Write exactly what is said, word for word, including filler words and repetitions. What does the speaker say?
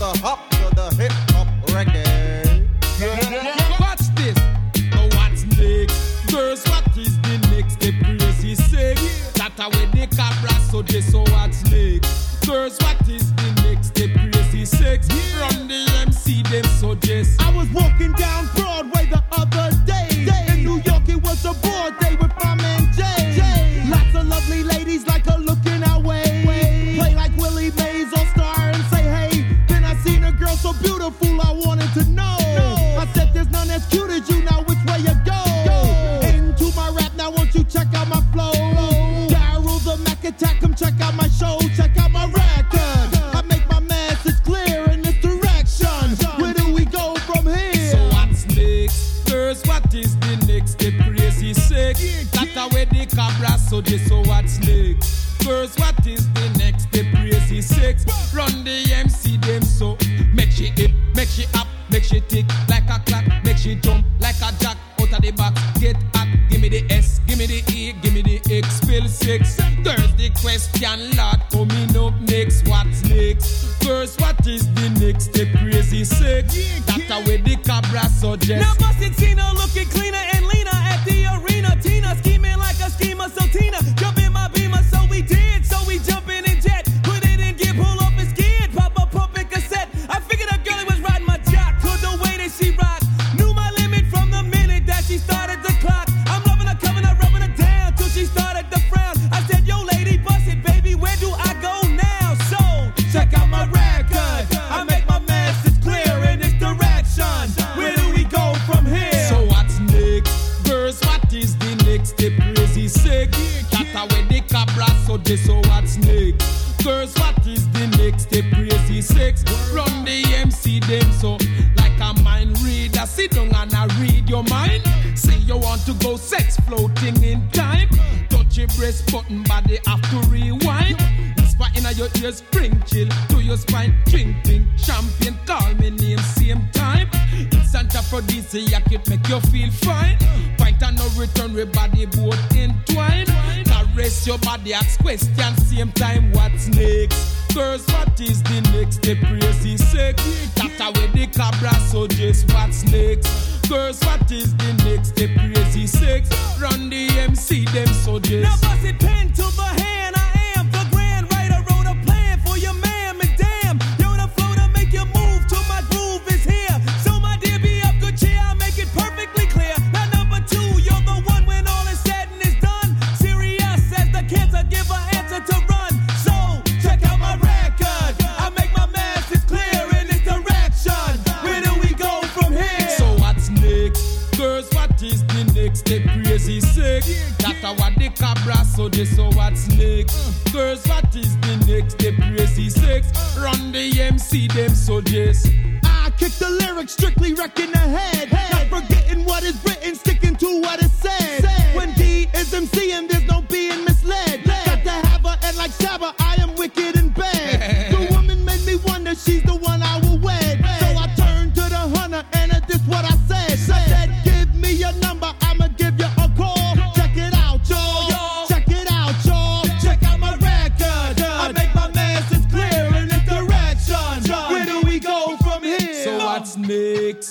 the hop to the hip hop reggae. Watch this. Now what's next? Girls, what is the next? The crazy sex. That away the cabra, so just so what's next? Girls, what is the next? The crazy sex. Run the M C, them so just. I was walking down Broadway the other day. day. In New York, it was a broad day with my man Jay. Jay. Lots of lovely ladies like her looking our way. way. Play like Willie Mays on Star and say, hey. Then I seen a girl so beautiful, I wanted to know. No. I said, there's none as cute as you, now which way you go? go. Into my rap, now won't you check out my flow? Daryl the Mac Attack, come check out my show, check out my record. I make my message clear in this direction. Where do we go from here? So what's next? Girls, what is the next? The crazy sex. That away the cabra, so this so what's next? Girls, what is the next? The crazy sex. Run the M C them so. Make she hip, make she up, make she tick like a clock, make she jump like a jack out of the box. Get hot, give me the S, give me the E, give me the X, fill six. Girls, the question, Lord, coming up next. What's next? Girls, what is the next? The crazy sex. That away the cabra suggest. Now busted Tina looking cleaner and leaner at the arena. Tina scheming like a schemer, so Tina jump in my beamer, so we did, so we jumping in jet. Put it in gear, pull off his skid, pop a pump and cassette. I figured a girl was riding my jock, cause the way that she rocked. Knew my limit from the minute that she started the clock. I'm loving her, coming her, rubbing her down till she started to frown. I said, yo lady, bust it, baby, where do I go now? So, check out my record. I make my message clear in this direction. Where do we go from here? So what's next? Girls, what is the next? The crazy sex. That away the cabra, so this so what's next? Girls, what is the next? The crazy sex. Run the M C them so like a mind reader. Sit down and I read your mind. Say you want to go sex floating in time. Touch your breast button, body have to rewind. Whisper in your ears, spring chill to your spine. Drink, drink, champagne, call me name same time. Instant aphrodisiac, it make you feel fine. Point and no return, with body both entwined. Caress your body, ask questions same time. What's next? Girls, what is the next? The crazy sex. That away the cabra, so just what's next? Girls, what is the next? The crazy sex. Run the M C them, so just. Now bust it pen to the hand, I am the grand writer. Wrote a plan for your man, and damn, yo, the flow to make you move till my groove is here. So my dear, be up good cheer, I make it perfectly clear. Now number two, you're the one when all is said and is done. Serious as the cancer, give her answer to run. So check out my record. I make my message clear in this direction. Where do we go from here? So what's next? Girls, what is the next? The crazy sex. That a what the cabra, so this so what's next? Girls, what is the next? The crazy sex. Run the M C them, so just. I kick the lyrics, strictly wrecking the head. Not forgetting what is written, sticking to what is said. When D is MCing, there's no being misled. Got to have her, and like Shabba, I am wicked in bed. The woman made me wonder, she's the one I will wed. So I turned to the hunter, and uh, this what I said. I said, give me your number, I'ma give you a call. Check it out, y'all. Check it out, y'all. Check out my record. I make my message clear in this direction. Where do we go from here? So what's next?